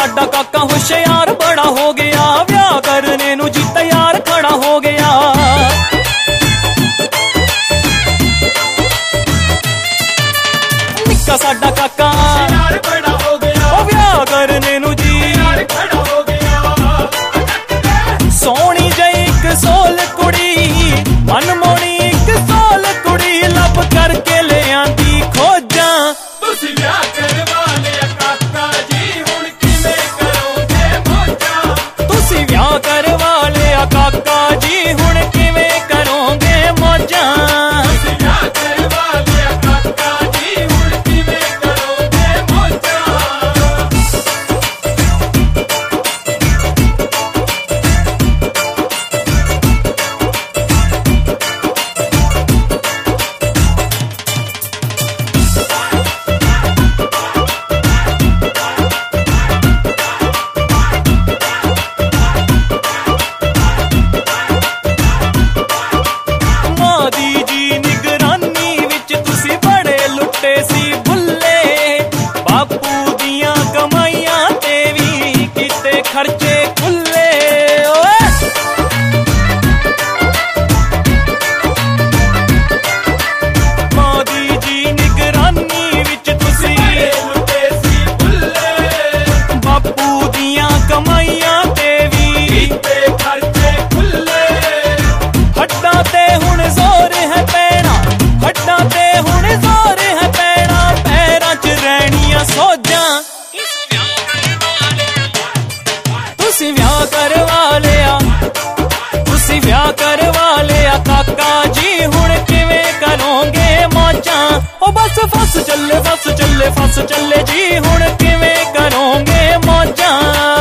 साडा काका होशियार बड़ा हो गया, ब्याह करने नू जी तैयार खड़ा हो गया। निक्का साडा काका होशियार बड़ा हो गया, ब्याह करने नू जी तैयार खड़ा हो गया। सोहनी जई इक सोल कुड़ी, मनमोहनी इक सोल कुड़ी, लब करके ले आंदी खोजां। तुसीं ब्याह करवा लिया काका जी, हुण किवें करोगे मौजां। तुसीं ब्याह करवा लिया काका जी, हुण किवें करोगे मौजां। तुसीं ब्याह करवा लिया काका जी, हुण किवें करोगे मौजां। खर्चे खुले मोदी जी निगरानी विच तुसी लुटे सी भुल्ले, बापू दियां कमाइयां ते भी खर्चे खुले। हड्डां ते हुण जोर है पैना, हड्डां ते हुण जोर है पैना, पैरां च रहनियां सोजां। तुसीं ब्याह करवा लिया, तुसीं ब्याह करवा लिया काका जी, हुण किवें करोगे मौजां। ओ बस फस चले फस चले फस चले जी, हुण किवें करोगे मौजां।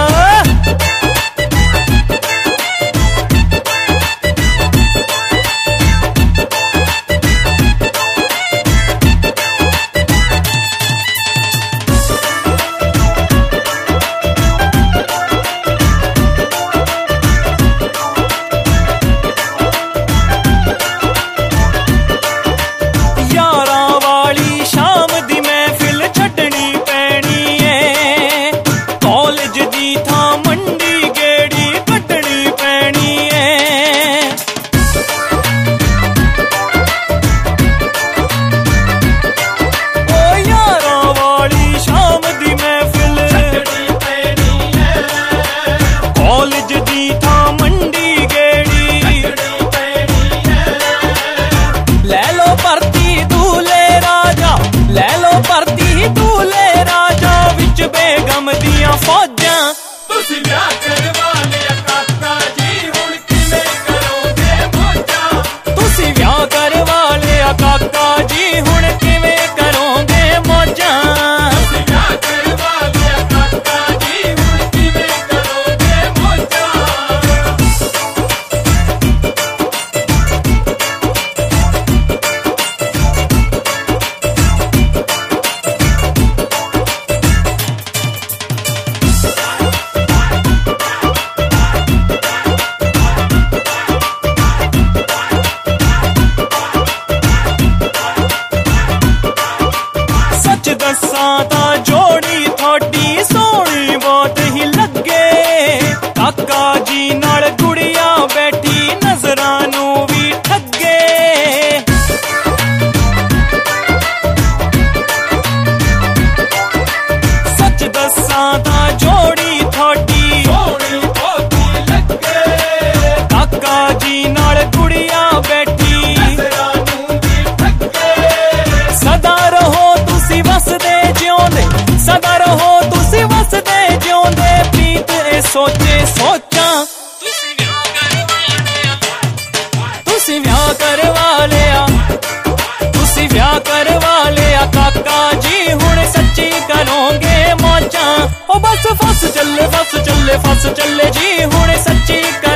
फौजां तुसीं ब्याह करवा लिया काका जी, हुण किवें करोगे मौजां। तुसीं ब्याह करवा लिया काका जी, हुण किवें करोगे मौजां। तुसीं ब्याह करवा लिया काका जी, हुण किवें करोगे मौजां। जोड़ी थोड़ी सोहनी बहुत ही लगे, काका जी नाल गुड़िया बैठी नजरां नू भी ठगे। सच दसां तां जोड़ी थोड़ी सोहनी बहुत ही लगे, काका जी नाल गुड़िया बैठी नजरां नू भी ठगे। सदा रहो तुसी वसदे जिउंदे, सदा रहो तुसी वसदे जिउंदे, प्रीत ए सोचे सोचां। तुसी ब्याह करवा लिया, तुसी ब्याह करवा लिया काका जी, हुण सच्ची करोगे मौजां। ओ बस फस चले फस चले फस चले जी, हुण सच्ची